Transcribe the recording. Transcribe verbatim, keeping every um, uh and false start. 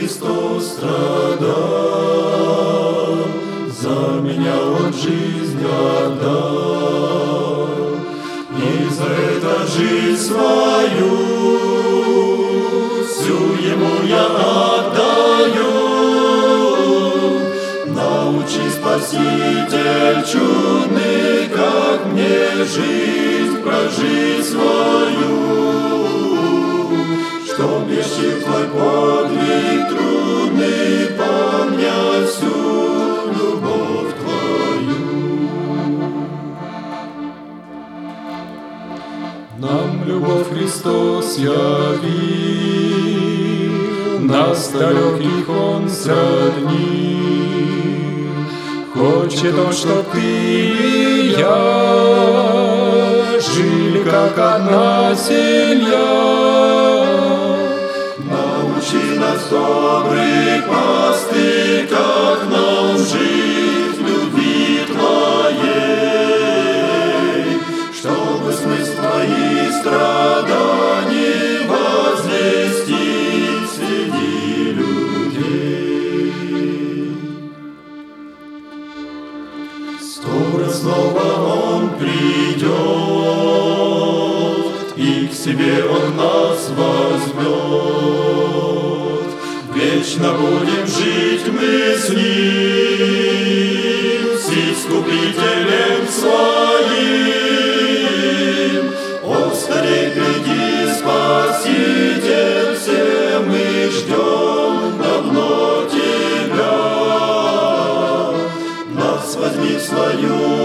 Христос страдал, за меня Он жизнь отдал, и за это жизнь свою всю Ему я отдаю. Научи, Спаситель чудный, как мне жизнь прожить свою, чтоб вещи Твой подвиг трудный помнять всю любовь Твою. Нам любовь Христос явил, нас далеких Он сроднил. Хочет Он, чтоб ты и я жили, как одна семья. Научи нас добрых поступков, как нам жить в любви Твоей, чтобы смысл Твоих страданий возвестить среди людей. Скоро снова Он придет, и к себе Он нас возьмет. Вечно будем жить мы с Ним, с Искупителем Своим. О, скорей приди, Спаситель, все мы ждем давно Тебя. Нас возьми в свою